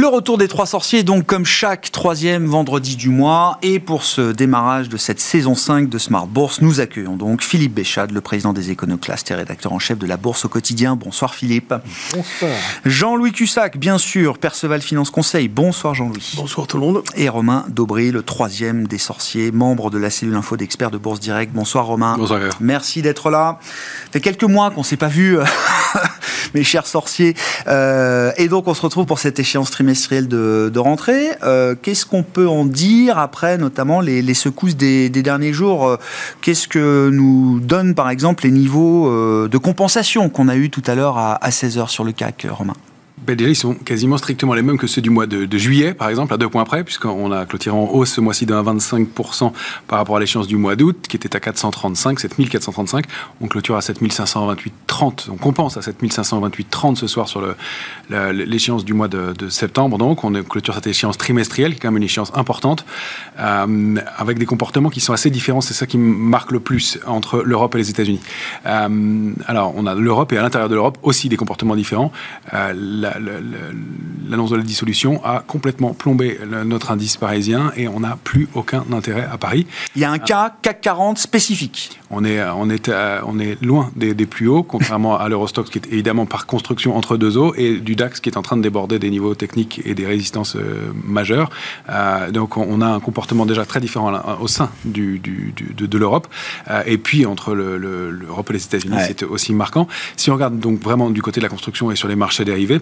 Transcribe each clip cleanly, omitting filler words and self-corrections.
Le retour des Trois Sorciers, donc comme chaque troisième vendredi du mois. Et pour ce démarrage de cette saison 5 de Smart Bourse, nous accueillons donc Philippe Béchade, le président des Éconoclastes et rédacteur en chef de la Bourse au quotidien. Bonsoir Philippe. Bonsoir. Jean-Louis Cussac, bien sûr, Perceval Finance Conseil. Bonsoir Jean-Louis. Bonsoir tout le monde. Et Romain Daubry, le troisième des sorciers, membre de la cellule info d'experts de Bourse Direct. Bonsoir Romain. Bonsoir. Merci d'être là. Ça fait quelques mois qu'on ne s'est pas vu, mes chers sorciers. Et donc on se retrouve pour cette échéance trimestrielle de rentrée. Qu'est-ce qu'on peut en dire après, notamment les secousses des derniers jours? Qu'est-ce que nous donnent par exemple les niveaux de compensation qu'on a eu tout à l'heure à 16h sur le CAC, Romain? Déjà, ils sont quasiment strictement les mêmes que ceux du mois de juillet, par exemple, à 2 points près, puisqu'on a clôturé en hausse ce mois-ci de 1,25% par rapport à l'échéance du mois d'août, qui était à 435, 7435. On clôture à 7528,30. On compense à 7528,30 ce soir sur l'échéance du mois de septembre. Donc, on clôture cette échéance trimestrielle, qui est quand même une échéance importante, avec des comportements qui sont assez différents. C'est ça qui marque le plus entre l'Europe et les États-Unis. Alors, on a l'Europe et à l'intérieur de l'Europe aussi des comportements différents. L'annonce de la dissolution a complètement plombé notre indice parisien et on n'a plus aucun intérêt à Paris. Il y a un cas CAC 40 spécifique. On est loin des plus hauts, contrairement à l'Eurostoxx qui est évidemment par construction entre deux eaux, et du DAX qui est en train de déborder des niveaux techniques et des résistances majeures. Donc on a un comportement déjà très différent au sein de l'Europe. Et puis entre l'Europe et les États-Unis, c'est aussi marquant. Si on regarde donc vraiment du côté de la construction et sur les marchés dérivés,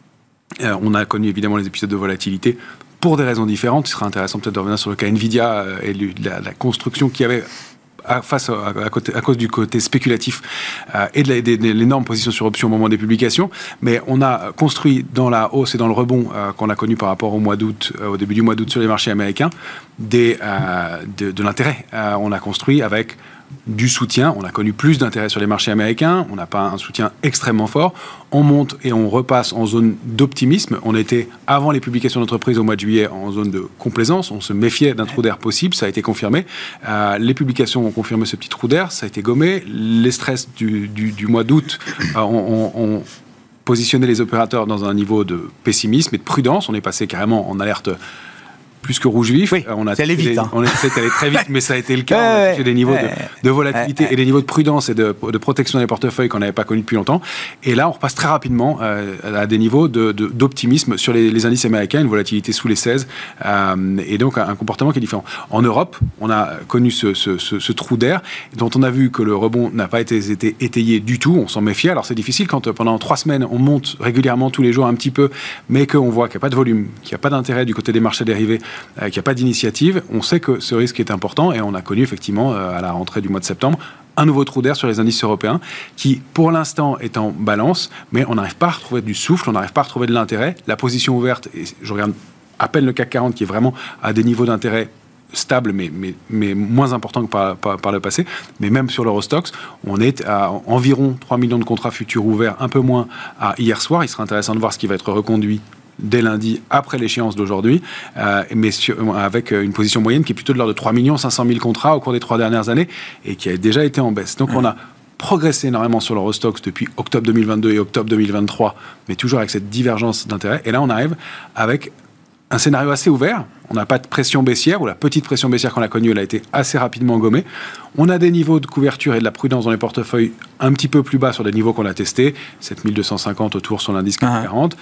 on a connu évidemment les épisodes de volatilité pour des raisons différentes. Il sera intéressant peut-être de revenir sur le cas Nvidia et la construction qu'il y avait à cause du côté spéculatif et de l'énorme position sur option au moment des publications. Mais on a construit dans la hausse et dans le rebond qu'on a connu par rapport au mois d'août, au début du mois d'août sur les marchés américains, de l'intérêt. On a construit avec du soutien. On a connu plus d'intérêt sur les marchés américains. On n'a pas un soutien extrêmement fort. On monte et on repasse en zone d'optimisme. On était, avant les publications d'entreprise au mois de juillet, en zone de complaisance. On se méfiait d'un trou d'air possible. Ça a été confirmé. Les publications ont confirmé ce petit trou d'air. Ça a été gommé. Les stress du mois d'août ont positionné les opérateurs dans un niveau de pessimisme et de prudence. On est passé carrément en alerte plus que rouge vif. Oui, c'est allé vite. C'est allé très vite, mais ça a été le cas. On a touché des niveaux de volatilité et des niveaux de prudence et de protection des portefeuilles qu'on n'avait pas connus depuis longtemps. Et là, on repasse très rapidement à des niveaux d'optimisme sur les indices américains, une volatilité sous les 16, et donc un comportement qui est différent. En Europe, on a connu ce trou d'air dont on a vu que le rebond n'a pas été étayé du tout. On s'en méfiait. Alors c'est difficile quand pendant 3 semaines, on monte régulièrement tous les jours un petit peu, mais qu'on voit qu'il n'y a pas de volume, qu'il n'y a pas d'intérêt du côté des marchés dérivés, qu'il n'y a pas d'initiative. On sait que ce risque est important et on a connu effectivement à la rentrée du mois de septembre un nouveau trou d'air sur les indices européens qui pour l'instant est en balance, mais on n'arrive pas à retrouver du souffle, on n'arrive pas à retrouver de l'intérêt. La position ouverte, et je regarde à peine le CAC 40 qui est vraiment à des niveaux d'intérêt stable, mais moins important que par le passé. Mais même sur l'Eurostoxx, on est à environ 3 millions de contrats futurs ouverts, un peu moins à hier soir. Il sera intéressant de voir ce qui va être reconduit dès lundi, après l'échéance d'aujourd'hui, mais avec une position moyenne qui est plutôt de l'ordre de 3 500 000 contrats au cours des 3 dernières années et qui a déjà été en baisse. Donc on a progressé énormément sur l'Eurostoxx depuis octobre 2022 et octobre 2023, mais toujours avec cette divergence d'intérêt. Et là, on arrive avec un scénario assez ouvert. On n'a pas de pression baissière, ou la petite pression baissière qu'on a connue, elle a été assez rapidement gommée. On a des niveaux de couverture et de la prudence dans les portefeuilles un petit peu plus bas sur des niveaux qu'on a testés, 7250 autour sur l'indice CAC 40,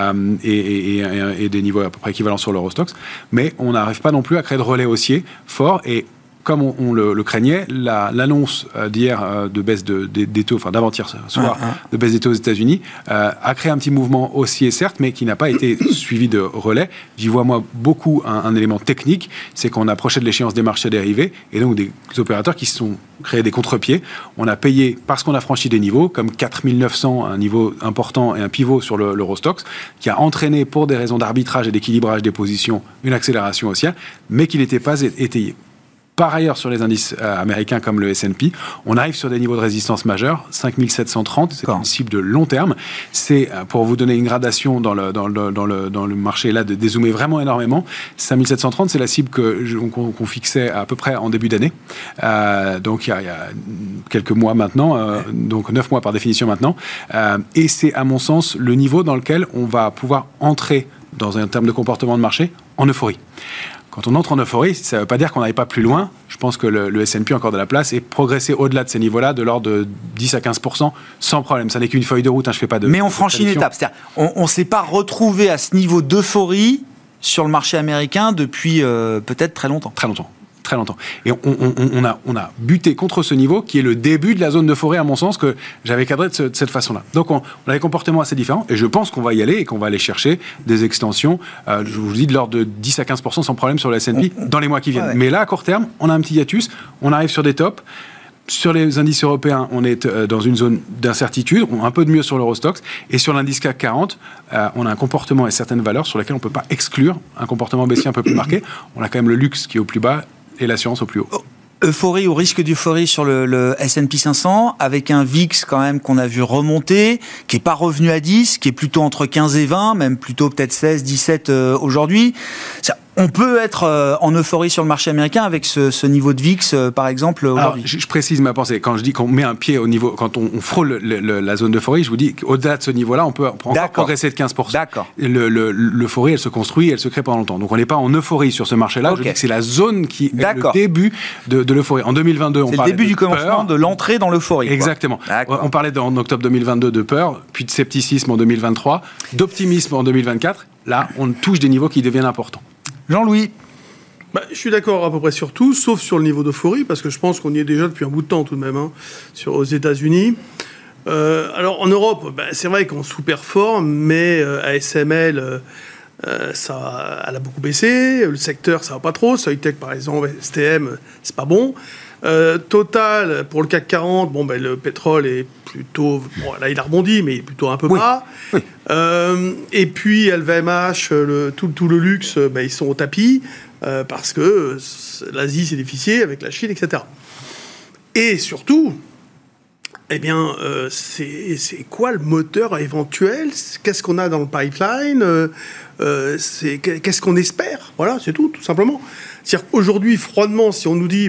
et des niveaux à peu près équivalents sur l'Eurostoxx. Mais on n'arrive pas non plus à créer de relais haussier fort, et comme on le craignait, l'annonce d'hier de baisse des taux, enfin d'avant-hier soir, de baisse des taux aux États-Unis, a créé un petit mouvement haussier, certes, mais qui n'a pas été suivi de relais. J'y vois, moi, beaucoup un élément technique, c'est qu'on approchait de l'échéance des marchés dérivés, et donc des opérateurs qui se sont créés des contre-pieds. On a payé, parce qu'on a franchi des niveaux, comme 4900, un niveau important et un pivot sur l'Eurostoxx, qui a entraîné, pour des raisons d'arbitrage et d'équilibrage des positions, une accélération haussière, mais qui n'était pas étayée. Par ailleurs, sur les indices américains comme le S&P, on arrive sur des niveaux de résistance majeurs, 5730, c'est une cible de long terme. C'est, pour vous donner une gradation dans le marché, là, de dézoomer vraiment énormément, 5730, c'est la cible qu'on fixait à peu près en début d'année. Donc, il y a quelques mois maintenant, donc 9 mois par définition maintenant. Et c'est, à mon sens, le niveau dans lequel on va pouvoir entrer dans un terme de comportement de marché, en euphorie. Quand on entre en euphorie, ça ne veut pas dire qu'on n'aille pas plus loin. Je pense que le S&P a encore de la place et progresser au-delà de ces niveaux-là, de l'ordre de 10 à 15%, sans problème. Ça n'est qu'une feuille de route, je fais pas de... Mais on franchit une étape. C'est-à-dire, on ne s'est pas retrouvé à ce niveau d'euphorie sur le marché américain depuis peut-être très longtemps. Très longtemps. Et on a buté contre ce niveau qui est le début de la zone d'euphorie, à mon sens, que j'avais cadré de cette façon-là. Donc, on a des comportements assez différents et je pense qu'on va y aller et qu'on va aller chercher des extensions, je vous dis, de l'ordre de 10 à 15% sans problème sur le S&P dans les mois qui viennent. Ouais. Mais là, à court terme, on a un petit hiatus, on arrive sur des tops. Sur les indices européens, on est dans une zone d'incertitude, on a un peu de mieux sur l'Eurostoxx, et sur l'indice CAC 40, on a un comportement et certaines valeurs sur lesquelles on ne peut pas exclure un comportement baissier un peu plus marqué. On a quand même le luxe qui est au plus bas et l'assurance au plus haut. Euphorie ou risque d'euphorie sur le S&P 500, avec un VIX quand même qu'on a vu remonter, qui n'est pas revenu à 10, qui est plutôt entre 15 et 20, même plutôt peut-être 16, 17 aujourd'hui. On peut être en euphorie sur le marché américain avec ce niveau de VIX, par exemple, aujourd'hui. Alors, je précise ma pensée. Quand je dis qu'on met un pied au niveau, quand on frôle la zone d'euphorie, je vous dis qu'au-delà de ce niveau-là, on peut encore progresser de 15%. D'accord. L'euphorie, elle se construit, elle se crée pendant longtemps. Donc, on n'est pas en euphorie sur ce marché-là. Okay. Je dis que c'est la zone qui est le début de l'euphorie. En 2022, on parlait c'est le début du commencement de l'entrée dans l'euphorie. Exactement. On parlait en octobre 2022 de peur, puis de scepticisme en 2023, d'optimisme en 2024. Là, on touche des niveaux qui deviennent importants. Jean-Louis. Je suis d'accord à peu près sur tout, sauf sur le niveau d'euphorie, parce que je pense qu'on y est déjà depuis un bout de temps tout de même, aux États-Unis. Alors en Europe, c'est vrai qu'on sous-performe, mais ASML, ça, elle a beaucoup baissé. Le secteur, ça va pas trop. Soitec, par exemple, STM, c'est pas bon. Total, pour le CAC 40, le pétrole est plutôt... Bon, là, il a rebondi, mais il est plutôt un peu bas. Oui. Et puis, LVMH, tout le luxe, ils sont au tapis, parce que l'Asie, c'est difficile, avec la Chine, etc. Et surtout, c'est quoi le moteur éventuel ? Qu'est-ce qu'on a dans le pipeline ? Qu'est-ce qu'on espère ? Voilà, c'est tout simplement. C'est-à-dire qu'aujourd'hui, froidement, si on nous dit,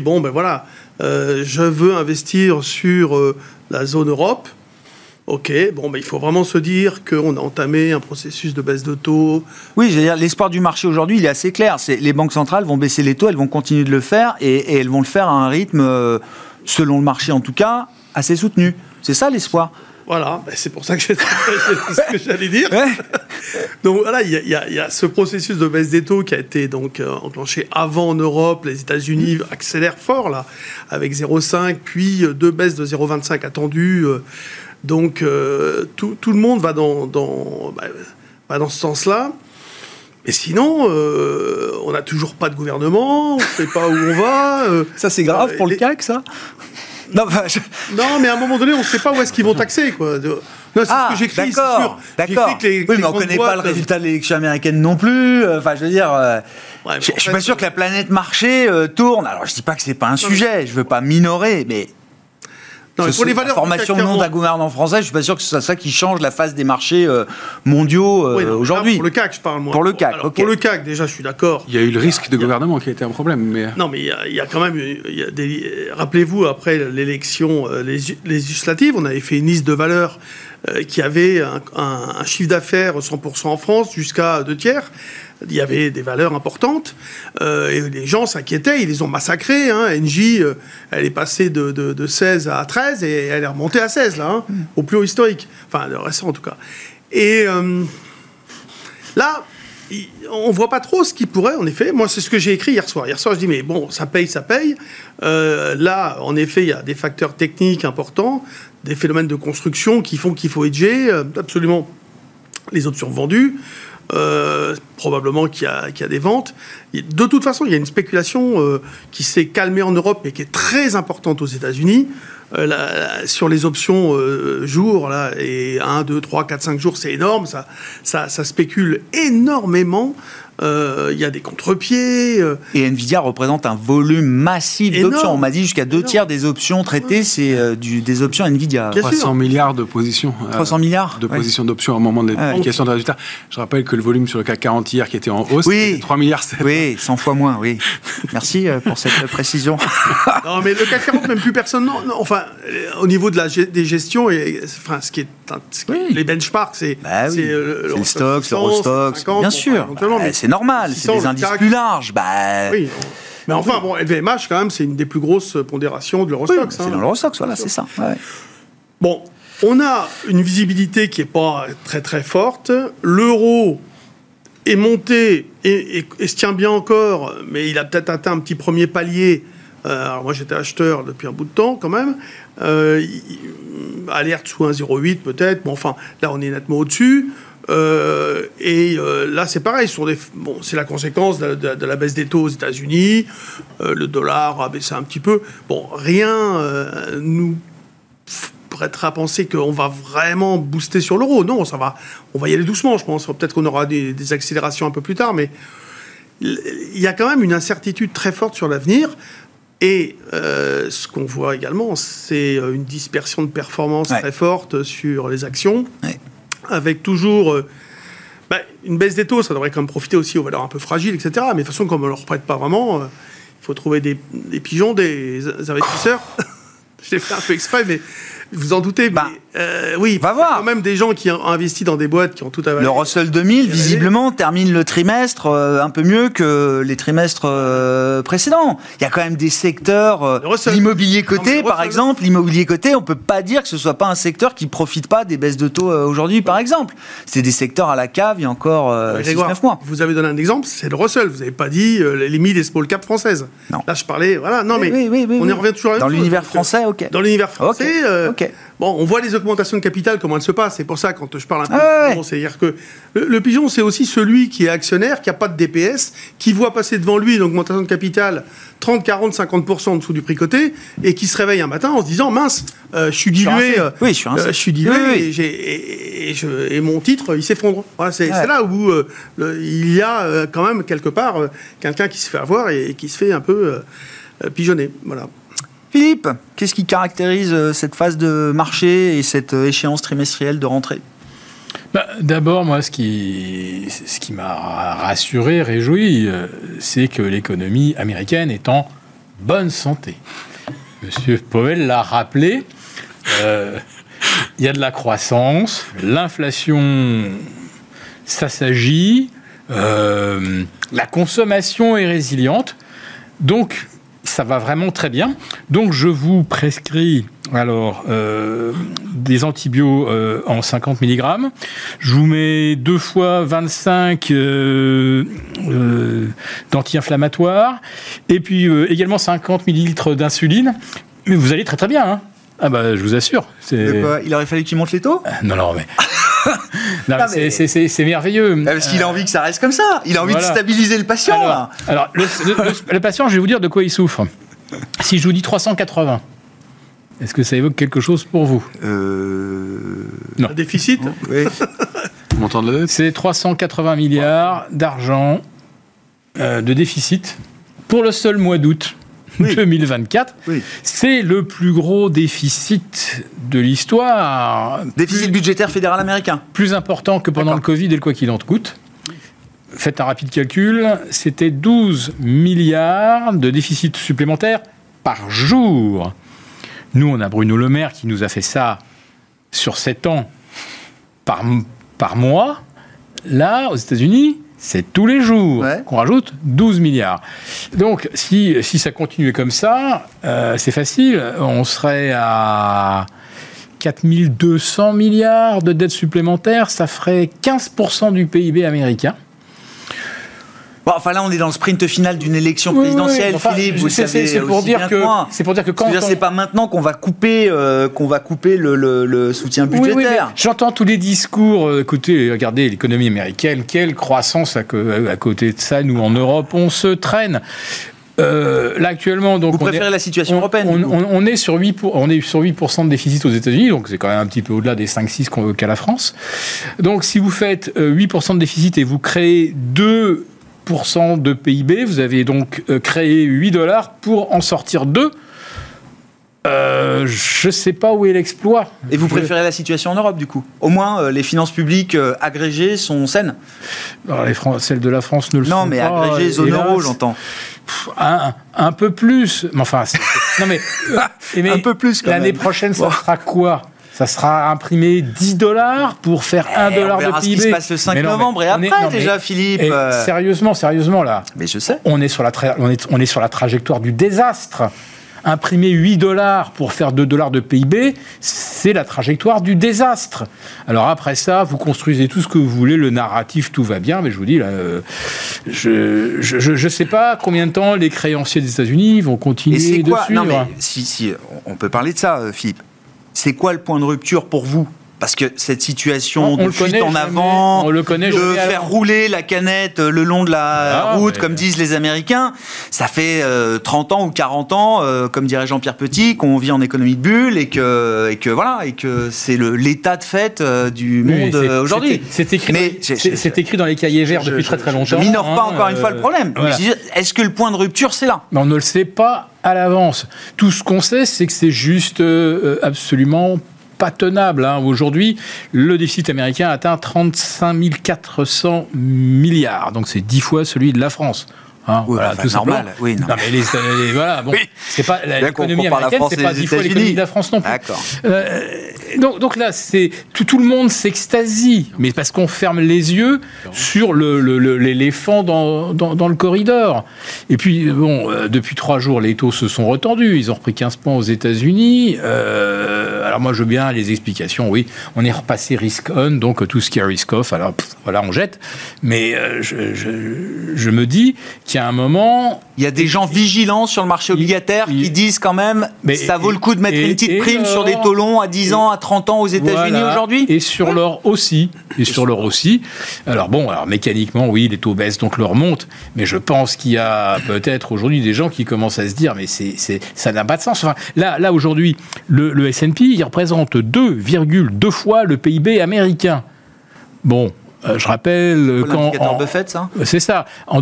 je veux investir sur la zone Europe, ok, il faut vraiment se dire qu'on a entamé un processus de baisse de taux. Oui, je veux dire, l'espoir du marché aujourd'hui, il est assez clair. Les banques centrales vont baisser les taux, elles vont continuer de le faire, et elles vont le faire à un rythme, selon le marché en tout cas, assez soutenu. C'est ça l'espoir. Voilà, c'est pour ça que c'est ce que j'allais dire. Ouais. Donc voilà, il y a ce processus de baisse des taux qui a été donc enclenché avant en Europe. Les États-Unis accélèrent fort là, avec 0,5, puis deux baisses de 0,25 attendues. Donc tout le monde va dans ce sens-là. Et sinon, on n'a toujours pas de gouvernement, on ne sait pas où on va. Ça c'est grave pour le CAC, ça. Non, mais à un moment donné, on ne sait pas où est-ce qu'ils vont taxer, quoi. Non, c'est ce que j'écris, c'est sûr. D'accord. Oui, mais on ne connaît pas le résultat de l'élection américaine non plus. Je veux dire, je ne suis pas sûr que la planète marché tourne. Alors, je ne dis pas que ce n'est pas un sujet, je ne veux pas minorer, mais... Non, pour les valeurs, la formation ou non d'un gouvernement français, je ne suis pas sûr que ce soit ça qui change la face des marchés mondiaux aujourd'hui. Pour le CAC, je parle, moi. Pour le CAC, alors, pour le CAc, déjà, je suis d'accord. Il y a eu le risque de gouvernement qui a été un problème. Mais... Non, mais il y a quand même... Rappelez-vous, après l'élection législative, on avait fait une liste de valeurs qui avait un chiffre d'affaires 100% en France jusqu'à 2/3. Il y avait des valeurs importantes et les gens s'inquiétaient, ils les ont massacrés. Engie, elle est passée de 16 à 13 et elle est remontée à 16, là, au plus haut historique. Enfin, le récent en tout cas. Et là, on ne voit pas trop ce qui pourrait, en effet. Moi, c'est ce que j'ai écrit hier soir. Hier soir, je dis, mais bon, ça paye. Là, en effet, il y a des facteurs techniques importants, des phénomènes de construction qui font qu'il faut hedger absolument les options vendues. Probablement qu'il y a des ventes. De toute façon, il y a une spéculation qui s'est calmée en Europe et qui est très importante aux États-Unis. Sur les options jours, là, et 1, 2, 3, 4, 5 jours, c'est énorme. Ça spécule énormément. il y a des contre-pieds. Et Nvidia représente un volume massif d'options. On m'a dit jusqu'à 2/3 des options traitées, c'est des options Nvidia. 300 milliards de positions. 300 milliards de positions d'options au moment de l'application de résultats. Je rappelle que le volume sur le CAC 40 hier, qui était en hausse, c'était 3 milliards. Oui, 100 fois moins, oui. Merci pour cette précision. Non, mais le CAC 40, même plus personne. Non, enfin, au niveau de des gestions, ce qui est les benchmarks, c'est le Stoxx, l'Eurostoxx, bien sûr. C'est normal, c'est des indices plus larges. Oui. Mais enfin, LVMH, quand même, c'est une des plus grosses pondérations de l'Eurostoxx. Oui, c'est dans l'Eurostoxx, voilà, c'est ça. Ouais. Bon, on a une visibilité qui n'est pas très très forte. L'euro est monté et se tient bien encore, mais il a peut-être atteint un petit premier palier. Alors moi, j'étais acheteur depuis un bout de temps, quand même. Alerte sous 1,08 peut-être. Bon, enfin, là, on est nettement au-dessus. Là, c'est pareil. C'est la conséquence de la baisse des taux aux États-Unis. Le dollar a baissé un petit peu. Bon, rien nous prêterait à penser qu'on va vraiment booster sur l'euro. Non, ça va. On va y aller doucement, je pense. Peut-être qu'on aura des accélérations un peu plus tard, mais il y a quand même une incertitude très forte sur l'avenir. Et ce qu'on voit également, c'est une dispersion de performance très forte sur les actions, avec toujours une baisse des taux. Ça devrait quand même profiter aussi aux valeurs un peu fragiles, etc. Mais de toute façon, comme on ne leur prête pas vraiment, il faut trouver des pigeons, des investisseurs. Je l'ai fait un peu exprès, mais vous en doutez. Oui, va voir. Quand même des gens qui ont investi dans des boîtes qui ont tout avalé. Le Russell 2000, visiblement, termine le trimestre un peu mieux que les trimestres précédents. Il y a quand même des secteurs, l'immobilier coté, par exemple. L'immobilier coté, on ne peut pas dire que ce ne soit pas un secteur qui ne profite pas des baisses de taux aujourd'hui, par exemple. C'est des secteurs à la cave il y a encore 6-9 mois. Vous avez donné un exemple, c'est le Russell. Vous n'avez pas dit les mid et small cap françaises. Non. Là, je parlais... Voilà, non, mais on y revient toujours à la Dans même chose. l'univers français, ok. Dans l'univers français... Ok. Bon, on voit les augmentations de capital, comment elles se passent. C'est pour ça, quand je parle un peu de pigeon, c'est-à-dire que le pigeon, c'est aussi celui qui est actionnaire, qui n'a pas de DPS, qui voit passer devant lui une augmentation de capital 30, 40, 50% en dessous du prix coté, et qui se réveille un matin en se disant, mince, je suis dilué, je suis dilué, et mon titre, il s'effondre. Voilà, c'est là où il y a quand même, quelque part, quelqu'un qui se fait avoir et qui se fait un peu pigeonner. Voilà. Philippe, qu'est-ce qui caractérise cette phase de marché et cette échéance trimestrielle de rentrée ? D'abord, moi, ce qui m'a rassuré, réjoui, c'est que l'économie américaine est en bonne santé. Monsieur Powell l'a rappelé, il y a de la croissance, l'inflation, ça s'agit, la consommation est résiliente, donc ça va vraiment très bien. Donc, je vous prescris des antibiotiques en 50 mg. Je vous mets 2 fois 25 d'anti-inflammatoires. Et puis, également 50 ml d'insuline. Mais vous allez très très bien, hein. Ah je vous assure. De quoi ? Il aurait fallu qu'il monte les taux ? Non, mais... c'est merveilleux. Parce qu'il a envie que ça reste comme ça. Il a envie de stabiliser le patient. Alors le patient, je vais vous dire de quoi il souffre. Si je vous dis 380, est-ce que ça évoque quelque chose pour vous ? Non. Un déficit ? Oui. Montant de la dette ? C'est 380 milliards d'argent de déficit pour le seul mois d'août. 2024, c'est le plus gros déficit de l'histoire. Déficit budgétaire fédéral américain. Plus important que pendant le Covid et le quoi qu'il en coûte. Faites un rapide calcul, c'était 12 milliards de déficit supplémentaire par jour. Nous, on a Bruno Le Maire qui nous a fait ça sur 7 ans par mois. Là, aux États-Unis, c'est tous les jours qu'on rajoute 12 milliards. Donc, si ça continuait comme ça, c'est facile. On serait à 4200 milliards de dettes supplémentaires. Ça ferait 15% du PIB américain. Bon, enfin là, on est dans le sprint final d'une élection présidentielle, enfin, Philippe. Vous savez, c'est pour dire que quand c'est pas maintenant qu'on va couper le soutien budgétaire. Oui. J'entends tous les discours. Écoutez, regardez l'économie américaine, quelle croissance à côté de ça. Nous, en Europe, on se traîne. Là actuellement, donc, vous préférez la situation européenne. On est sur 8% de déficit aux États-Unis, donc c'est quand même un petit peu au-delà des 5-6 qu'a la France. Donc si vous faites 8% de déficit et vous créez 2 4% de PIB. Vous avez donc créé $8 pour en sortir 2. Je ne sais pas où est l'exploit. Et vous préférez la situation en Europe, du coup? Au moins, les finances publiques agrégées sont saines. Alors, celles de la France ne le sont pas. Non, mais agrégées zone euro, j'entends. Un peu plus. Mais enfin, non, mais un peu plus, quand l'année même. prochaine, ça sera quoi? Ça sera imprimé $10 pour faire $1 de PIB. On verra ce qui se passe le 5 novembre et après, déjà, Philippe. Sérieusement, là. Mais je sais. On est sur la trajectoire du désastre. Imprimer $8 pour faire $2 de PIB, c'est la trajectoire du désastre. Alors après ça, vous construisez tout ce que vous voulez, le narratif, tout va bien, mais je vous dis, là, je sais pas combien de temps les créanciers des États-Unis vont continuer de suivre. Non, mais si, on peut parler de ça, Philippe. C'est quoi le point de rupture pour vous? Parce que cette situation de fuite en avant, de faire rouler la canette le long de la route, comme disent les Américains, ça fait 30 ans ou 40 ans, comme dirait Jean-Pierre Petit, qu'on vit en économie de bulle et que c'est l'état de fait du monde aujourd'hui. C'est écrit dans les cahiers verts depuis très très longtemps. Je minore pas encore une fois le problème. Voilà. Est-ce que le point de rupture, c'est là? Mais on ne le sait pas à l'avance. Tout ce qu'on sait, c'est que c'est juste absolument pas tenable. Aujourd'hui, le déficit américain atteint 35 400 milliards. Donc, c'est 10 fois celui de la France. Voilà, tout normal. Oui, non. Mais voilà, bon, c'est pas l'économie américaine, c'est pas 10 fois l'économie de la France non plus. D'accord. Donc là, c'est tout le monde s'extasie, mais parce qu'on ferme les yeux sur l'éléphant dans le corridor. Et puis bon, depuis 3 jours, les taux se sont retendus. Ils ont repris 15 points aux États-Unis. Alors moi, je veux bien les explications. Oui, on est repassé risk on, donc tout ce qui est risk off. Alors voilà, on jette. Mais je me dis qu'il y a un moment... Il y a des gens vigilants sur le marché obligataire qui disent quand même ça vaut le coup de mettre une petite prime sur des taux longs à 10 ans, à 30 ans aux États-Unis aujourd'hui. Et sur l'or aussi. Alors bon, mécaniquement, oui, les taux baissent, donc l'or monte. Mais je pense qu'il y a peut-être aujourd'hui des gens qui commencent à se dire mais ça n'a pas de sens. Enfin, là aujourd'hui, le S&P, il représente 2,2 fois le PIB américain. Bon... je rappelle l'indicateur Buffett, ça. C'est ça. En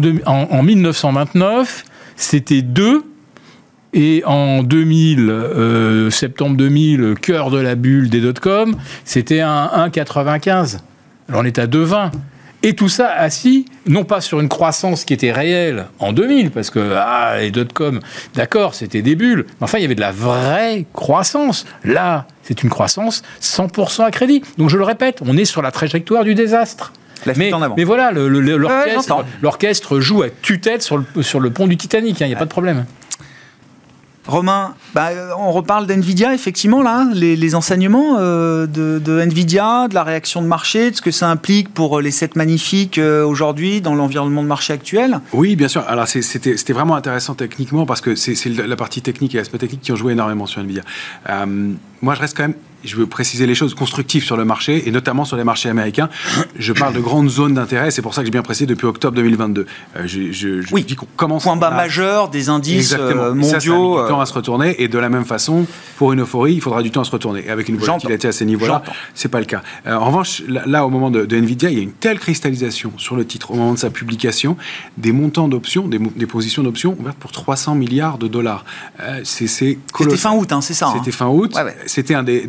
1929, c'était 2. Et en 2000, septembre 2000, cœur de la bulle des dot-com, c'était un 1,95. Alors on est à 2,20. Et tout ça assis, non pas sur une croissance qui était réelle en 2000, parce que les dot-com, d'accord, c'était des bulles, mais enfin, il y avait de la vraie croissance. Là, c'est une croissance 100% à crédit. Donc, je le répète, on est sur la trajectoire du désastre. Mais voilà, l'orchestre joue à tue-tête sur le pont du Titanic, il n'y a pas de problème. Romain, on reparle d'NVIDIA, effectivement, là, les enseignements de NVIDIA, de la réaction de marché, de ce que ça implique pour les 7 magnifiques aujourd'hui dans l'environnement de marché actuel. Oui, bien sûr. Alors, c'était vraiment intéressant techniquement parce que c'est la partie technique et l'aspect technique qui ont joué énormément sur NVIDIA. Moi, je reste quand même... Je veux préciser les choses constructives sur le marché, et notamment sur les marchés américains. Je parle de grandes zones d'intérêt, c'est pour ça que j'ai bien précisé depuis octobre 2022. Je dis qu'on commence... Point bas majeur des indices mondiaux. Ça a mis du temps à se retourner, et de la même façon, pour une euphorie, il faudra du temps à se retourner. Et avec une volatilité à ces niveaux-là, c'est pas le cas. En revanche, là, au moment de NVIDIA, il y a une telle cristallisation sur le titre, au moment de sa publication, des montants d'options, des positions d'options ouvertes pour $300 milliards. C'est colossal. C'était fin août, c'est ça. C'était fin août. Ouais. C'était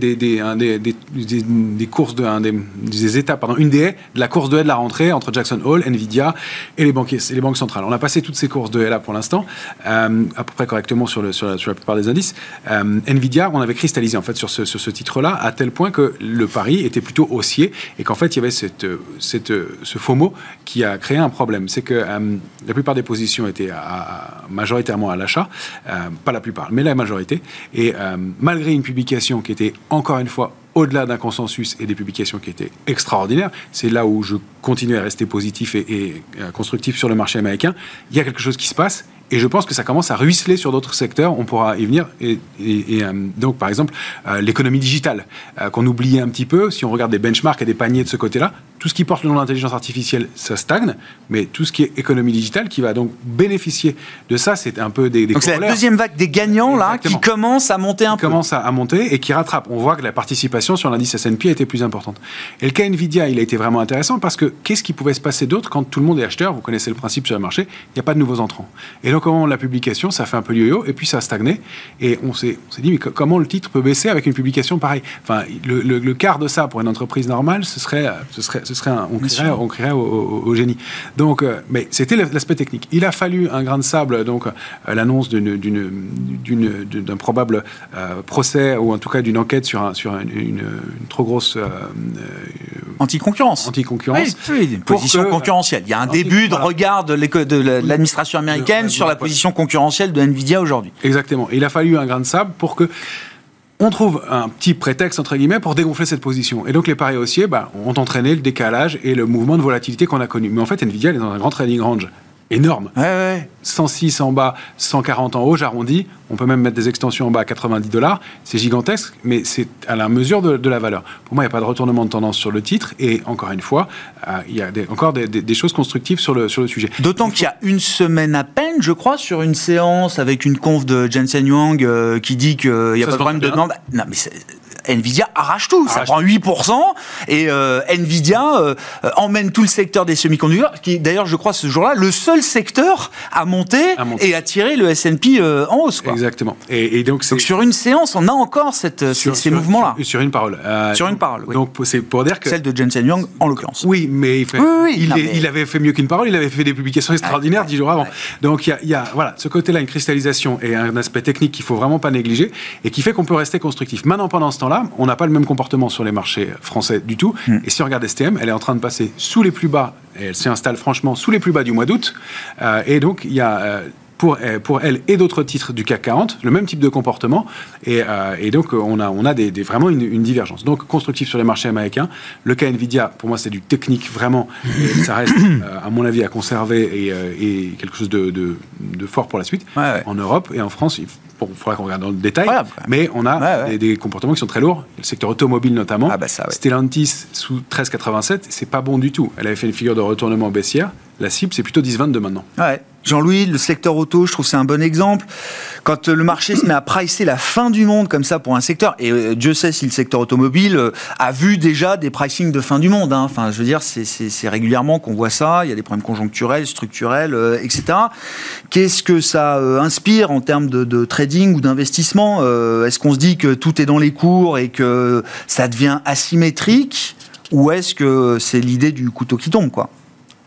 des étapes, une des haies de la course de haie de la rentrée entre Jackson Hole, Nvidia et les banques centrales. On a passé toutes ces courses de haie là pour l'instant, à peu près correctement sur la plupart des indices. Nvidia, on avait cristallisé en fait sur ce titre-là, à tel point que le pari était plutôt haussier et qu'en fait il y avait ce FOMO qui a créé un problème. C'est que la plupart des positions étaient majoritairement à l'achat, pas la plupart, mais la majorité. Et malgré une publication qui était encore une fois au-delà d'un consensus et des publications qui étaient extraordinaires, c'est là où je continue à rester positif et constructif sur le marché américain. Il y a quelque chose qui se passe et je pense que ça commence à ruisseler sur d'autres secteurs. On pourra y venir. Donc, par exemple, l'économie digitale, qu'on oubliait un petit peu. Si on regarde des benchmarks et des paniers de ce côté-là, tout ce qui porte le nom d'intelligence artificielle, ça stagne, mais tout ce qui est économie digitale, qui va donc bénéficier de ça, c'est un peu des donc c'est la deuxième vague des gagnants, là, qui commence à monter un peu. Qui commence à monter et qui rattrape. On voit que la participation sur l'indice S&P a été plus importante. Et le cas Nvidia, il a été vraiment intéressant parce que qu'est-ce qui pouvait se passer d'autre quand tout le monde est acheteur? Vous connaissez le principe sur le marché, il n'y a pas de nouveaux entrants. Et donc, au moment de la publication, ça fait un peu yo-yo, et puis ça a stagné. Et on s'est dit, mais comment le titre peut baisser avec une publication pareille? Enfin, le quart de ça pour une entreprise normale, on crierait au génie. Donc, mais c'était l'aspect technique. Il a fallu un grain de sable, donc l'annonce d'un probable procès, ou en tout cas d'une enquête sur une trop grosse anti-concurrence. Oui, une position concurrentielle. Il y a un début de regard de l'administration américaine sur la position concurrentielle de Nvidia aujourd'hui. Exactement. Il a fallu un grain de sable pour que on trouve un petit prétexte, entre guillemets, pour dégonfler cette position. Et donc, les paris haussiers ont entraîné le décalage et le mouvement de volatilité qu'on a connu. Mais en fait, Nvidia, elle est dans un grand trading range énorme. 106 en bas, 140 en haut, j'arrondis. On peut même mettre des extensions en bas à $90. C'est gigantesque, mais c'est à la mesure de la valeur. Pour moi, il n'y a pas de retournement de tendance sur le titre. Et encore une fois, il y a encore des choses constructives sur le sujet. D'autant qu'il y a une semaine à peine, je crois, sur une séance avec une conf de Jensen Huang qui dit qu'il n'y a pas de problème de demande. Non, mais Nvidia arrache tout, ça prend 8%, et Nvidia emmène tout le secteur des semi-conducteurs, qui est d'ailleurs, je crois, ce jour-là, le seul secteur à monter et à tirer le S&P en hausse. Quoi. Exactement. Et donc sur une séance, on a encore ces mouvements-là. Sur une parole. Sur une parole, oui. Donc c'est pour dire que... Celle de Jensen Huang, en l'occurrence. Oui, mais il avait fait mieux qu'une parole, il avait fait des publications extraordinaires 10 jours avant. Donc il y a voilà, ce côté-là, une cristallisation et un aspect technique qu'il ne faut vraiment pas négliger, et qui fait qu'on peut rester constructif. Maintenant, pendant ce temps-là, on n'a pas le même comportement sur les marchés français du tout. Et si on regarde STM, elle est en train de passer sous les plus bas, et elle s'installe franchement sous les plus bas du mois d'août. Et donc, il y a... Pour elle et d'autres titres du CAC 40, le même type de comportement, et donc on a vraiment une divergence. Donc constructif sur les marchés américains. Le cas Nvidia, pour moi, c'est du technique vraiment, et ça reste à mon avis à conserver et quelque chose de fort pour la suite. En Europe et en France, il faudra qu'on regarde dans le détail, mais on a des comportements qui sont très lourds. Le secteur automobile notamment. Stellantis sous 13,87, c'est pas bon du tout. Elle avait fait une figure de retournement baissière. La cible, c'est plutôt 10,22 maintenant. Jean-Louis, le secteur auto, je trouve que c'est un bon exemple. Quand le marché se met à pricer la fin du monde comme ça pour un secteur, et Dieu sait si le secteur automobile a vu déjà des pricing de fin du monde. Enfin, je veux dire, c'est régulièrement qu'on voit ça. Il y a des problèmes conjoncturels, structurels, etc. Qu'est-ce que ça inspire en termes de trading ou d'investissement? Est-ce qu'on se dit que tout est dans les cours et que ça devient asymétrique? Ou est-ce que c'est l'idée du couteau qui tombe, quoi?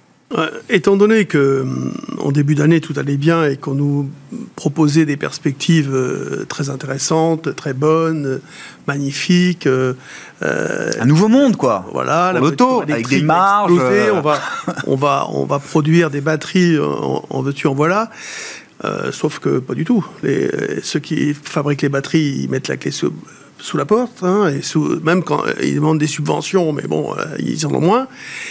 Étant donné qu'en début d'année, tout allait bien et qu'on nous proposait des perspectives très intéressantes, très bonnes, magnifiques... un nouveau monde, quoi. Voilà, l'auto, avec des marges... On va produire des batteries en veux-tu, en voilà. Sauf que pas du tout. Ceux qui fabriquent les batteries, ils mettent la clé sous la porte, et même quand ils demandent des subventions, mais bon, ils en ont moins.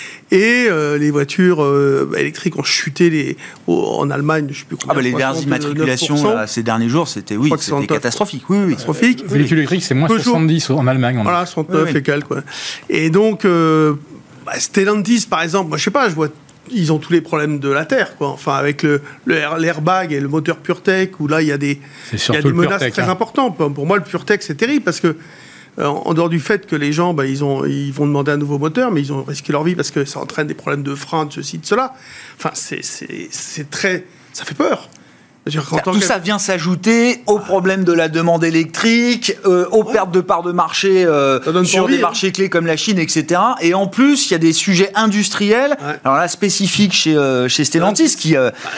Et les voitures électriques ont chuté en Allemagne, je ne sais plus combien. Les dernières immatriculations ces derniers jours, c'était catastrophique. Oui. Catastrophique. Les véhicules électriques, c'est moins 70 en Allemagne. Voilà, 69 et quelques. Ouais. Et donc, Stellantis, par exemple, moi, je sais pas, je vois, ils ont tous les problèmes de la Terre, quoi. Enfin, avec l'airbag et le moteur PureTech, où là, il y a des menaces très importantes. Pour moi, le PureTech, c'est terrible parce que en dehors du fait que les gens, ils vont demander un nouveau moteur, mais ils ont risqué leur vie parce que ça entraîne des problèmes de frein, de ceci, de cela. Enfin, c'est très... Ça fait peur. Tout ça vient s'ajouter aux problèmes de la demande électrique, aux pertes de parts de marché sur des marchés clés comme la Chine, etc. Et en plus, il y a des sujets industriels, alors là, spécifiques chez Stellantis, qui...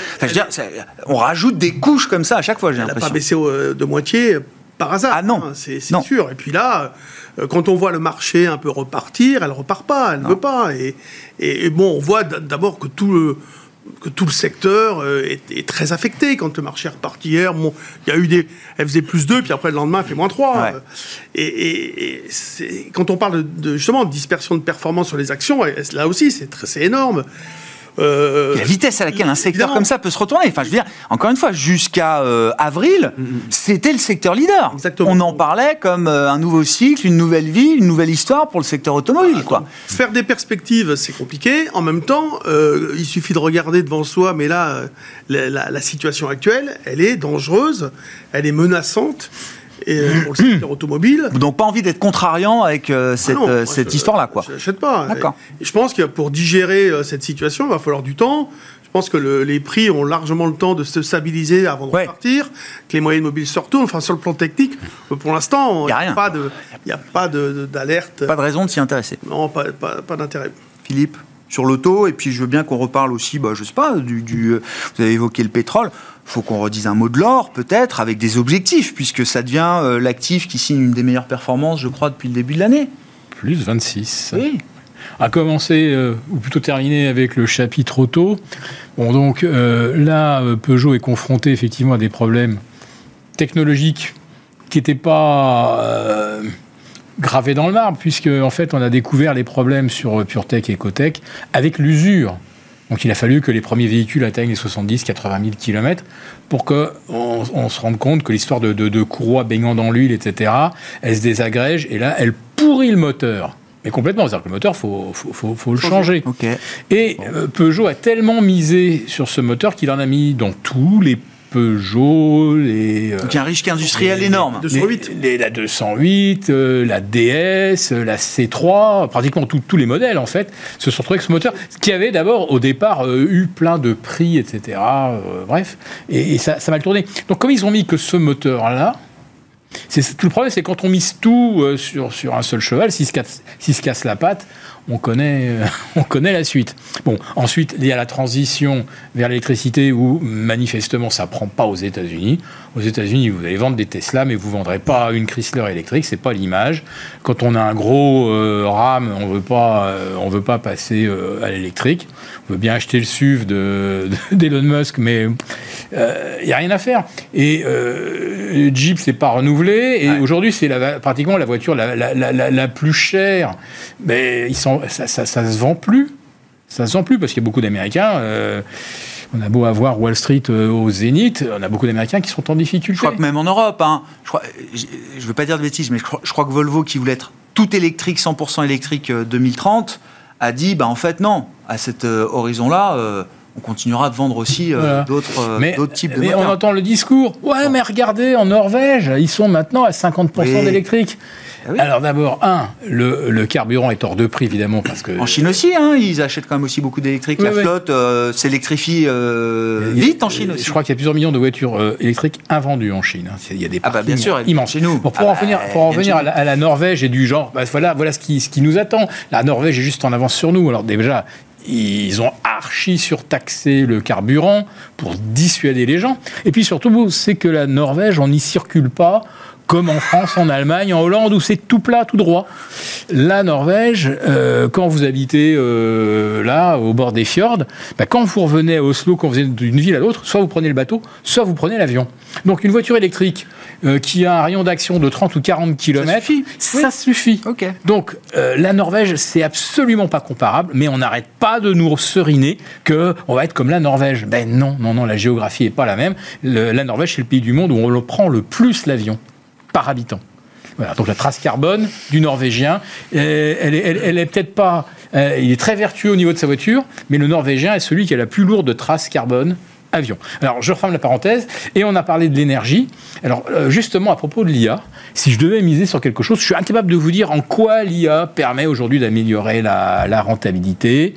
on rajoute des couches comme ça à chaque fois, j'ai l'impression. Elle n'a pas baissé de moitié... par hasard. Ah non, c'est sûr. Et puis là, quand on voit le marché un peu repartir, elle repart pas, elle ne veut pas. Et bon, on voit d'abord que tout le secteur est très affecté. Quand le marché est reparti hier, il y a eu elle faisait plus 2, puis après le lendemain, elle fait moins 3. Et quand on parle justement de dispersion de performance sur les actions, là aussi, c'est énorme. la vitesse à laquelle un secteur comme ça peut se retourner. Enfin, je veux dire, encore une fois, jusqu'à avril, c'était le secteur leader. Exactement. On en parlait comme un nouveau cycle, une nouvelle vie, une nouvelle histoire pour le secteur automobile, quoi. Faire des perspectives, c'est compliqué. En même temps, il suffit de regarder devant soi, mais là, la situation actuelle, elle est dangereuse, elle est menaçante. Et pour le secteur automobile. Donc pas envie d'être contrariant avec cette histoire-là, quoi. Je n'achète pas. D'accord. Et je pense que pour digérer cette situation, il va falloir du temps. Je pense que les prix ont largement le temps de se stabiliser avant de repartir, que les moyennes mobiles se retournent. Enfin, sur le plan technique, pour l'instant, il n'y a pas d'alerte. Pas de raison de s'y intéresser. Non, pas d'intérêt. Philippe, sur l'auto, et puis je veux bien qu'on reparle aussi, je sais pas, vous avez évoqué le pétrole. Il faut qu'on redise un mot de l'or, peut-être, avec des objectifs, puisque ça devient l'actif qui signe une des meilleures performances, je crois, depuis le début de l'année. Plus 26. Oui. À commencer, ou plutôt terminer avec le chapitre auto. Bon, donc là, Peugeot est confronté effectivement à des problèmes technologiques qui n'étaient pas gravés dans le marbre, puisque en fait, on a découvert les problèmes sur PureTech et Ecotech avec l'usure. Donc il a fallu que les premiers véhicules atteignent les 70-80 000 km pour qu'on se rende compte que l'histoire de courroies baignant dans l'huile, etc., elle se désagrège et là, elle pourrit le moteur. Mais complètement, c'est-à-dire que le moteur, faut le changer. Okay. Et Peugeot a tellement misé sur ce moteur qu'il en a mis dans tous les Peugeot, donc il y a un risque industriel énorme. La 208, la DS, la C3, pratiquement tous les modèles en fait se sont retrouvés avec ce moteur qui avait d'abord au départ eu plein de prix, etc. Bref, et ça a mal tourné. Donc comme ils ont mis que ce moteur-là, tout le problème c'est quand on mise tout sur un seul cheval, s'il se casse la patte, on connaît la suite. Bon, ensuite, il y a la transition vers l'électricité où, manifestement, ça ne prend pas aux États-Unis. Aux États-Unis, vous allez vendre des Tesla, mais vous ne vendrez pas une Chrysler électrique, ce n'est pas l'image. Quand on a un gros RAM, on ne veut pas passer à l'électrique. On veut bien acheter le SUV d'Elon Musk, mais il n'y a rien à faire. Et Jeep, ce n'est pas renouvelé. Et aujourd'hui, c'est pratiquement la voiture la plus chère. Mais ça se vend plus. Ça se vend plus parce qu'il y a beaucoup d'Américains. On a beau avoir Wall Street au zénith, on a beaucoup d'Américains qui sont en difficulté. Je crois que même en Europe, je ne veux pas dire de bêtises, mais je crois que Volvo, qui voulait être tout électrique, 100% électrique 2030, a dit, en fait, non, à cet horizon-là, on continuera de vendre aussi d'autres types de moteurs. Mais on entend le discours, mais regardez, en Norvège, ils sont maintenant à 50% d'électrique. Ah oui. Alors d'abord, le carburant est hors de prix, évidemment, parce que... En Chine aussi, ils achètent quand même aussi beaucoup d'électriques. La flotte s'électrifie vite en Chine aussi. Je crois qu'il y a plusieurs millions de voitures électriques invendues en Chine. Il y a des parkings bien sûr, immenses. Chez nous. Pour en revenir à la Norvège et du genre, voilà ce qui nous attend. La Norvège est juste en avance sur nous. Alors déjà... Ils ont archi surtaxé le carburant pour dissuader les gens. Et puis surtout, c'est que la Norvège, on n'y circule pas comme en France, en Allemagne, en Hollande, où c'est tout plat, tout droit. La Norvège, quand vous habitez là, au bord des fjords, quand vous revenez à Oslo, quand vous êtes d'une ville à l'autre, soit vous prenez le bateau, soit vous prenez l'avion. Donc une voiture électrique qui a un rayon d'action de 30 ou 40 km, ça suffit. Okay. Donc la Norvège, c'est absolument pas comparable, mais on n'arrête pas de nous seriner qu'on va être comme la Norvège. Non, la géographie n'est pas la même. La Norvège, c'est le pays du monde où on prend le plus l'avion par habitant. Voilà, donc la trace carbone du Norvégien, elle est peut-être pas... il est très vertueux au niveau de sa voiture, mais le Norvégien est celui qui a la plus lourde trace carbone avion. Alors, je referme la parenthèse, et on a parlé de l'énergie. Alors, justement, à propos de l'IA, si je devais miser sur quelque chose, je suis incapable de vous dire en quoi l'IA permet aujourd'hui d'améliorer la rentabilité.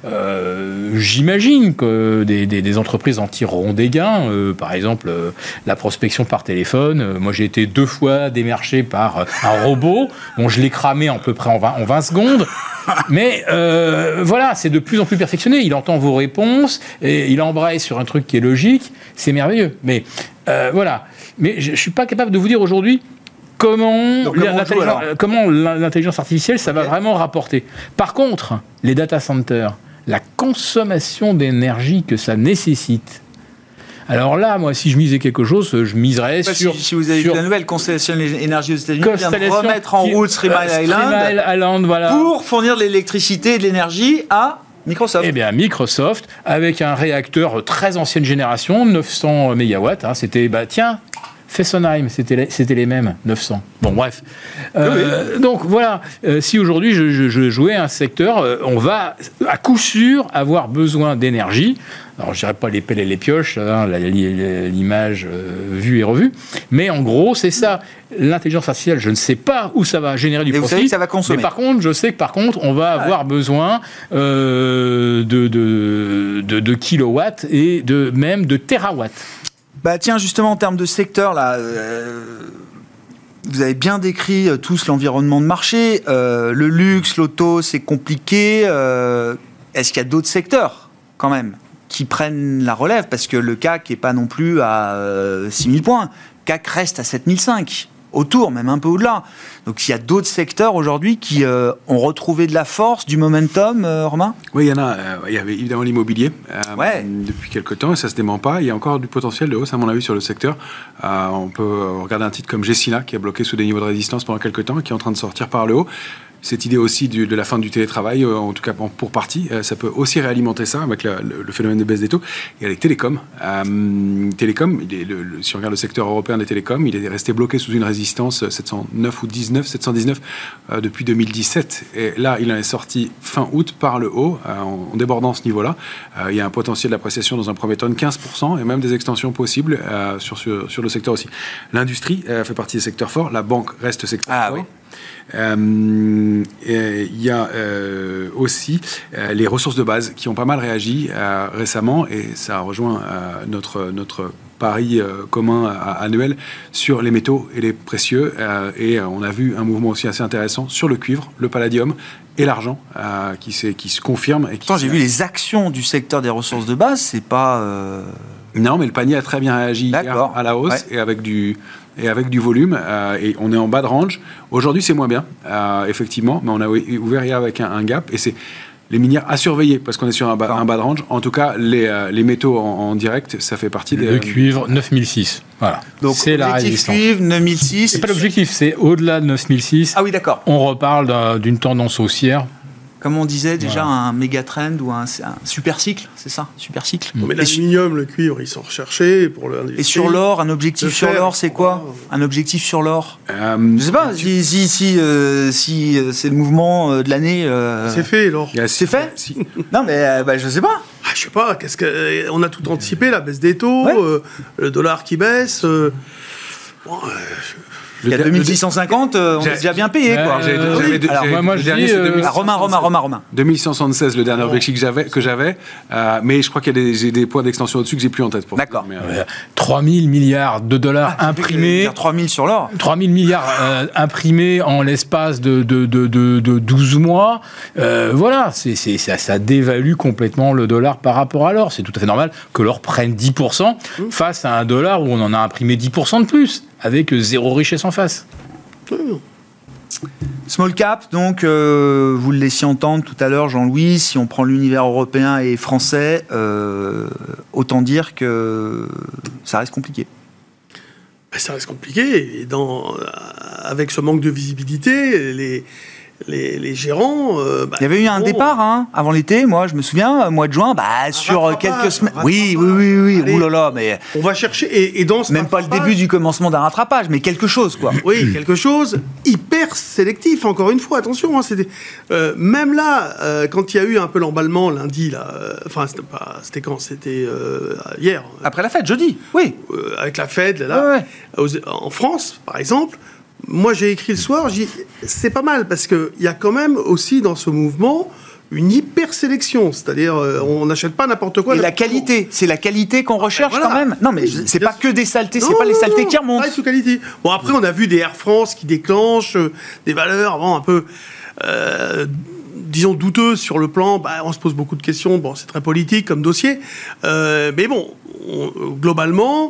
J'imagine que des entreprises en tireront des gains. Par exemple, la prospection par téléphone. Moi, j'ai été 2 fois démarché par un robot. Bon, je l'ai cramé à peu près en 20 secondes. Mais voilà, c'est de plus en plus perfectionné. Il entend vos réponses, et il embraye sur un truc qui est logique. C'est merveilleux. Mais voilà. Mais je ne suis pas capable de vous dire aujourd'hui comment l'intelligence artificielle, ça va vraiment rapporter. Par contre, les data centers, la consommation d'énergie que ça nécessite, alors là, moi, si je misais quelque chose, je miserais sur... Si vous avez vu la nouvelle Constellation Énergie aux États-Unis, vient de remettre en route Three Mile Island, voilà, pour fournir de l'électricité et de l'énergie à Microsoft. Eh bien, Microsoft, avec un réacteur très ancienne génération, 900 MW, c'était, tiens, Fessenheim, c'était les mêmes, 900. Bon, bref. Donc, voilà, si aujourd'hui je jouais un secteur, on va à coup sûr avoir besoin d'énergie. Alors, je dirais pas les pelles et les pioches, l'image vue et revue, mais en gros, c'est ça. L'intelligence artificielle, je ne sais pas où ça va générer du profit. Vous savez que ça va consommer. Mais par contre, je sais que on va avoir besoin de kilowatts et même de terawatts. Tiens, justement, en termes de secteur, là, vous avez bien décrit tous l'environnement de marché. Le luxe, l'auto, c'est compliqué. Est-ce qu'il y a d'autres secteurs, quand même, qui prennent la relève? Parce que le CAC n'est pas non plus à 6000 points. Le CAC reste à 7005. Autour, même un peu au-delà. Donc il y a d'autres secteurs aujourd'hui qui ont retrouvé de la force, du momentum, Romain? Oui, il y en a. Il y avait évidemment l'immobilier depuis quelques temps et ça ne se dément pas. Il y a encore du potentiel de hausse, à mon avis, sur le secteur. On peut regarder un titre comme Gecina qui a bloqué sous des niveaux de résistance pendant quelques temps et qui est en train de sortir par le haut. Cette idée aussi de la fin du télétravail, en tout cas pour partie, ça peut aussi réalimenter ça avec le phénomène de baisse des taux. Il y a les télécoms. Si on regarde le secteur européen des télécoms, il est resté bloqué sous une résistance 719 depuis 2017. Et là, il en est sorti fin août par le haut, en débordant ce niveau-là. Il y a un potentiel d'appréciation dans un premier temps de 15% et même des extensions possibles sur le secteur aussi. L'industrie fait partie des secteurs forts. La banque reste secteur fort. Oui. Il y a aussi les ressources de base qui ont pas mal réagi récemment et ça rejoint notre pari commun annuel sur les métaux et les précieux et on a vu un mouvement aussi assez intéressant sur le cuivre, le palladium et l'argent qui se confirme. J'ai vu les actions du secteur des ressources de base, c'est pas... Non, mais le panier a très bien réagi hier à la hausse et avec du volume, et on est en bas de range. Aujourd'hui, c'est moins bien, effectivement, mais on a ouvert hier avec un gap, et c'est les minières à surveiller, parce qu'on est sur un bas de range. En tout cas, les métaux en direct, ça fait partie des... Le cuivre, 9006. Voilà. Donc, c'est la résistance. Cuivre, 9006. C'est pas l'objectif, c'est au-delà de 9006. Ah oui, d'accord. On reparle d'une tendance haussière. Comme on disait déjà, un méga trend ou un super cycle, c'est ça, super cycle. Mais l'aluminium, le cuivre, ils sont recherchés pour l'industrie. Et sur l'or, un objectif sur l'or, c'est quoi? Un objectif sur l'or je sais pas, si c'est le mouvement de l'année... C'est fait, l'or. C'est fait si. Non, mais je sais pas. Je sais pas, on a tout anticipé, la baisse des taux, le dollar qui baisse... Il y a 2650, on est déjà bien payé, quoi. Alors moi je dis... Romain. 2176, le dernier objectif que j'avais, mais je crois qu'il y a des points d'extension au-dessus que j'ai plus en tête. D'accord. 3 000 milliards de dollars imprimés. 3 000 sur l'or. 3 000 milliards imprimés en l'espace de 12 mois. Voilà, ça dévalue complètement le dollar par rapport à l'or. C'est tout à fait normal que l'or prenne 10% face à un dollar où on en a imprimé 10% de plus, avec zéro richesse en face. Small cap, donc, vous le laissiez entendre tout à l'heure, Jean-Louis, si on prend l'univers européen et français, autant dire que ça reste compliqué. Ça reste compliqué. Et avec ce manque de visibilité, les gérants... il y avait eu un départ avant l'été, moi je me souviens, mois de juin, sur quelques semaines. Oui. Ouh là là, mais on va chercher et dans ce même pas le début du commencement d'un rattrapage, mais quelque chose, quoi. Oui, quelque chose hyper sélectif. Encore une fois, attention. Même là, quand il y a eu un peu l'emballement lundi, là, c'était quand? C'était hier. Après la fête, jeudi. Oui. Avec la Fed, là, en France, par exemple. Moi, j'ai écrit le soir, j'ai dit, c'est pas mal, parce qu'il y a quand même aussi dans ce mouvement une hyper-sélection. C'est-à-dire, on n'achète pas n'importe quoi. Et la qualité, c'est la qualité qu'on recherche quand même. Non, mais c'est pas que des saletés, c'est pas les saletés qui remontent. Sous qualité. Bon, après, on a vu des Air France qui déclenchent des valeurs un peu... disons douteuses sur le plan, on se pose beaucoup de questions, c'est très politique comme dossier, mais bon, globalement,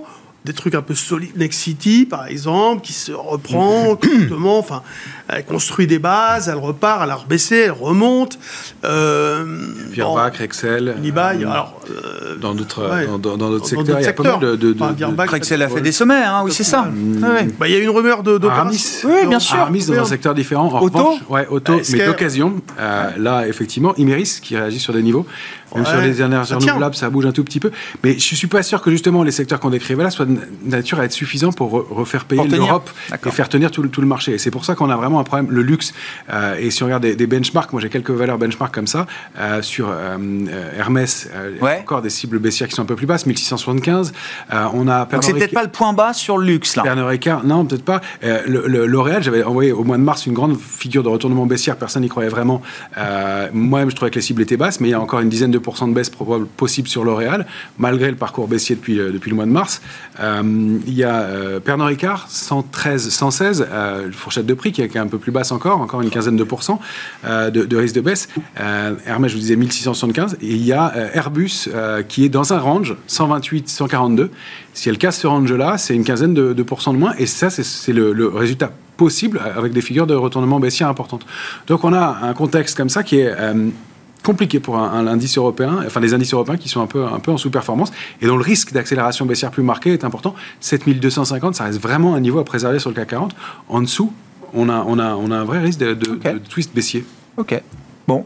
des trucs un peu solides. Nexity, par exemple, qui se reprend complètement, enfin, elle construit des bases, elle repart, elle a rebaissé, elle remonte. Virbac, Rexel. Unibail, dans d'autres secteurs, il y a pas mal de Rexel a fait des sommets, hein, oui, c'est ça. Il y a une rumeur Aramis, oui, bien sûr. Aramis dans un secteur différent. En Auto, auto, mais d'occasion. Là, effectivement, Imerys qui réagit sur des niveaux. Même sur les énergies renouvelables, ça bouge un tout petit peu. Mais je ne suis pas sûr que justement les secteurs qu'on décrivait là soient de nature à être suffisants pour refaire payer l'Europe et faire tenir tout le marché. Et c'est pour ça qu'on a vraiment un problème. Le luxe, et si on regarde des benchmarks, moi j'ai quelques valeurs benchmarks comme ça, sur Hermès, encore des cibles baissières qui sont un peu plus basses, 1675. On a donc c'est peut-être pas le point bas sur le luxe là. Pernod Ricard, non, peut-être pas. L'Oréal, j'avais envoyé au mois de mars une grande figure de retournement baissière, personne n'y croyait vraiment. Moi-même, je trouvais que les cibles étaient basses, mais il y a encore une dizaine de % de baisse probable possible sur L'Oréal, malgré le parcours baissier depuis le mois de mars. Il y a Pernod Ricard, 116, fourchette de prix qui est un peu plus basse encore une quinzaine de % de risque de baisse. Hermès, je vous disais 1675. Et il y a Airbus qui est dans un range, 128, 142. Si elle casse ce range-là, c'est une quinzaine de % de moins. Et ça, c'est le résultat possible avec des figures de retournement baissier importantes. Donc on a un contexte comme ça qui est compliqué pour un indice européen, enfin des indices européens qui sont un peu en sous-performance et dont le risque d'accélération baissière plus marqué est important. 7250, ça reste vraiment un niveau à préserver sur le CAC 40. En dessous, on a un vrai risque de twist baissier. Ok. Bon,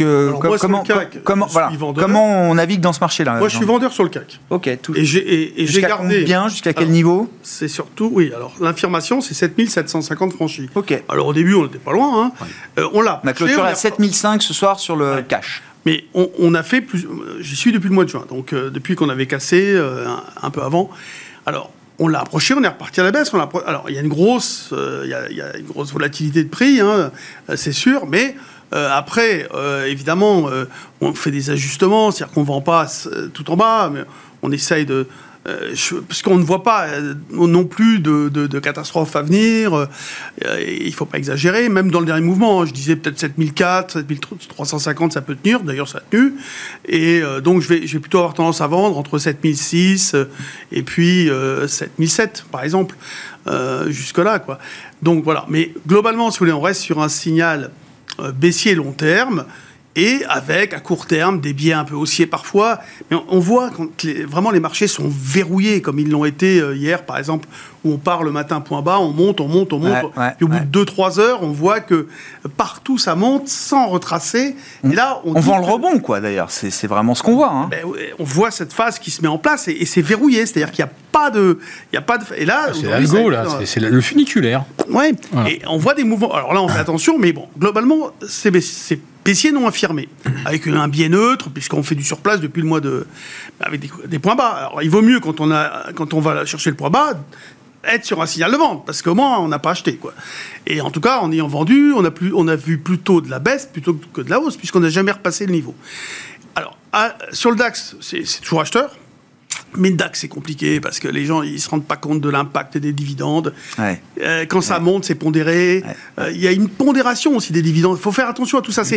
comment on navigue dans ce marché-là? Moi, je suis vendeur sur le CAC. Ok. Et j'ai gardé. Bien, jusqu'à quel niveau? C'est surtout, oui. Alors, l'information, c'est 7750 franchis. Ok. Alors, au début, on n'était pas loin. Hein. On l'a. On a clôturé à 7005 ce soir sur le cash. Mais on a fait plus. J'y suis depuis le mois de juin. Donc, depuis qu'on avait cassé un peu avant. Alors, on l'a approché, on est reparti à la baisse. Alors, il y a une grosse volatilité de prix, hein, c'est sûr, mais. Après, évidemment, on fait des ajustements, c'est-à-dire qu'on ne vend pas tout en bas, mais on essaye de... parce qu'on ne voit pas non plus de catastrophe à venir, il ne faut pas exagérer, même dans le dernier mouvement, hein, je disais peut-être 7004, 7350, ça peut tenir, d'ailleurs ça a tenu, et donc je vais plutôt avoir tendance à vendre entre 7006 et puis 7007, par exemple, jusque-là, quoi. Donc voilà, mais globalement, si vous voulez, on reste sur un signal baissier long terme et avec à court terme des biais un peu haussiers parfois, mais on voit quand vraiment les marchés sont verrouillés comme ils l'ont été hier par exemple, où on part le matin point bas, on monte, puis au bout de 2-3 heures on voit que partout ça monte sans retracer, et là on vend le rebond quoi d'ailleurs, c'est vraiment ce qu'on voit, hein. On voit cette phase qui se met en place et c'est verrouillé, c'est-à-dire qu'il n'y a pas de et là c'est l'algo là, c'est le funiculaire. Ouais, voilà. Et on voit des mouvements, alors là on fait attention, mais bon, globalement c'est baissier non affirmé, avec un biais neutre, puisqu'on fait du surplace depuis le mois avec des points bas. Alors, il vaut mieux, quand on va chercher le point bas, être sur un signal de vente, parce qu'au moins, on n'a pas acheté, quoi. Et en tout cas, en ayant vendu, on a vu plutôt de la baisse plutôt que de la hausse, puisqu'on n'a jamais repassé le niveau. Alors, sur le DAX, c'est toujours acheteur. Mais le DAX, c'est compliqué parce que les gens, ils ne se rendent pas compte de l'impact des dividendes. Ouais. Quand ça monte, c'est pondéré. Il y a une pondération aussi des dividendes. Il faut faire attention à tout ça. C'est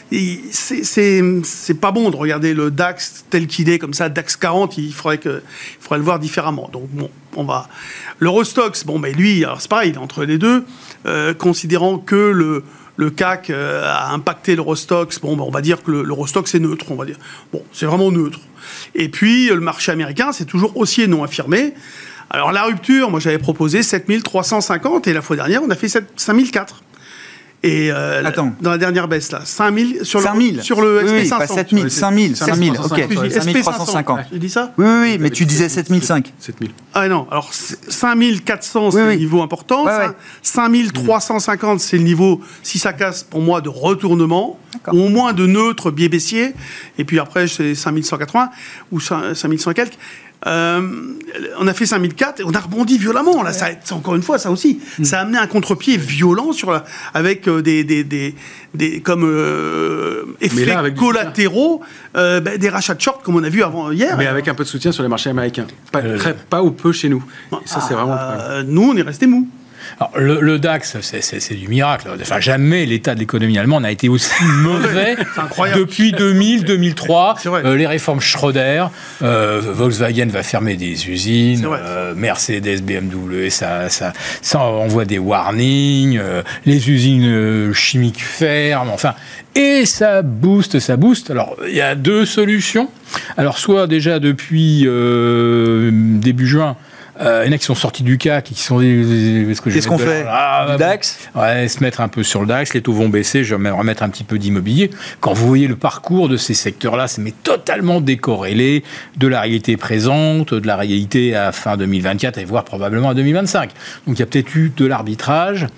pas bon de regarder le DAX tel qu'il est, comme ça, DAX 40, il faudrait le voir différemment. Donc, bon, on va... L'Eurostoxx, bon, mais lui, alors c'est pareil, il est entre les deux, considérant que le CAC a impacté l'Eurostoxx. Bon, on va dire que l'Eurostoxx est neutre, on va dire. Bon, c'est vraiment neutre. Et puis, le marché américain, c'est toujours haussier non affirmé. Alors, la rupture, moi, j'avais proposé 7350, et la fois dernière, on a fait 5004. Et dans la dernière baisse, là, 5000 sur le SP500. Pas 7000, 5000, ok. 5350. J'ai dit ça ? Oui, mais tu disais 7005. 7000. Ah non, alors 5400, c'est le niveau important. 5350, c'est le niveau, si ça casse, pour moi, de retournement, ou au moins de neutre biais baissier. Et puis après, c'est 5180 ou 5100 et quelques. On a fait 5004 et on a rebondi violemment. Là, ça, encore une fois, ça aussi, ça a amené un contre-pied violent avec des effets collatéraux, des rachats de short comme on a vu hier. Mais avec un peu de soutien sur les marchés américains. Pas ou peu chez nous. Et ça, c'est vraiment le problème. Nous, on est resté mou. Alors, le DAX, c'est du miracle. Enfin, jamais l'état de l'économie allemande n'a été aussi mauvais depuis 2000-2003. Les réformes Schröder, Volkswagen va fermer des usines, Mercedes, BMW, ça envoie des warnings, les usines chimiques ferment, enfin... Et ça booste. Alors, il y a deux solutions. Alors, soit déjà depuis début juin, il y en a qui sont sortis du CAC, qui sont... Qu'est-ce qu'on fait ? Du DAX ? Ouais, se mettre un peu sur le DAX, les taux vont baisser, je vais remettre un petit peu d'immobilier. Quand vous voyez le parcours de ces secteurs-là, c'est totalement décorrélé de la réalité présente, de la réalité à fin 2024 et voire probablement à 2025. Donc, il y a peut-être eu de l'arbitrage.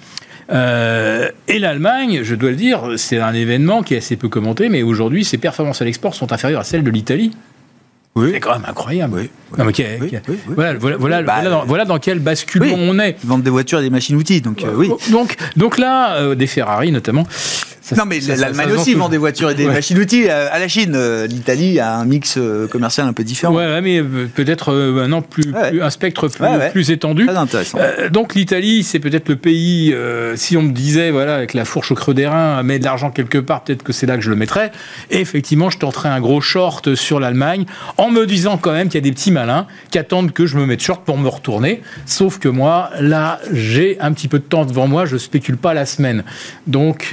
Et l'Allemagne, je dois le dire, c'est un événement qui est assez peu commenté, mais aujourd'hui, ses performances à l'export sont inférieures à celles de l'Italie. Oui. C'est quand même incroyable. Non, mais voilà dans quel basculement on est. Ils vendent des voitures et des machines-outils, donc oui. Donc là, des Ferrari notamment. Non, mais l'Allemagne aussi vend des voitures et des machines-outils à la Chine. L'Italie a un mix commercial un peu différent. Ouais, mais peut-être un spectre plus étendu. Très intéressant. Donc l'Italie, c'est peut-être le pays, si on me disait, voilà, avec la fourche au creux des reins, mets de l'argent quelque part, peut-être que c'est là que je le mettrais. Et effectivement, je tenterais un gros short sur l'Allemagne, en me disant quand même qu'il y a des petits malins qui attendent que je me mette short pour me retourner. Sauf que moi, là, j'ai un petit peu de temps devant moi, je spécule pas la semaine. Donc...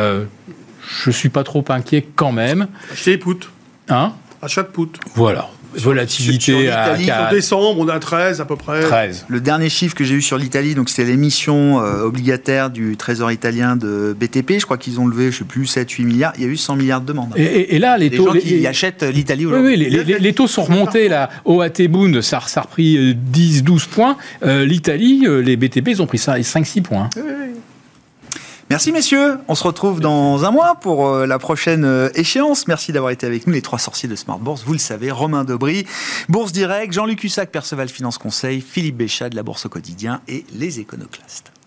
je suis pas trop inquiet quand même. Acheter les puts. Achat de puts. Voilà. Volatilité à 4. En décembre, on a 13 à peu près. 13. Le dernier chiffre que j'ai eu sur l'Italie, donc c'était l'émission obligataire du Trésor italien de BTP. Je crois qu'ils ont levé, je sais plus, 7-8 milliards. Il y a eu 100 milliards de demandes. Et là, les taux... gens qui achètent l'Italie aujourd'hui. Oui, les taux sont remontés. Là. OAT Bund, ça a repris 10-12 points. L'Italie, les BTP, ils ont pris ça 5-6 points. Oui. Merci messieurs, on se retrouve dans un mois pour la prochaine échéance. Merci d'avoir été avec nous, les trois sorciers de Smart Bourse. Vous le savez, Romain Debry, Bourse Direct, Jean-Luc Hussac, Perceval Finance Conseil, Philippe Béchat de la Bourse au quotidien et les Éconoclastes.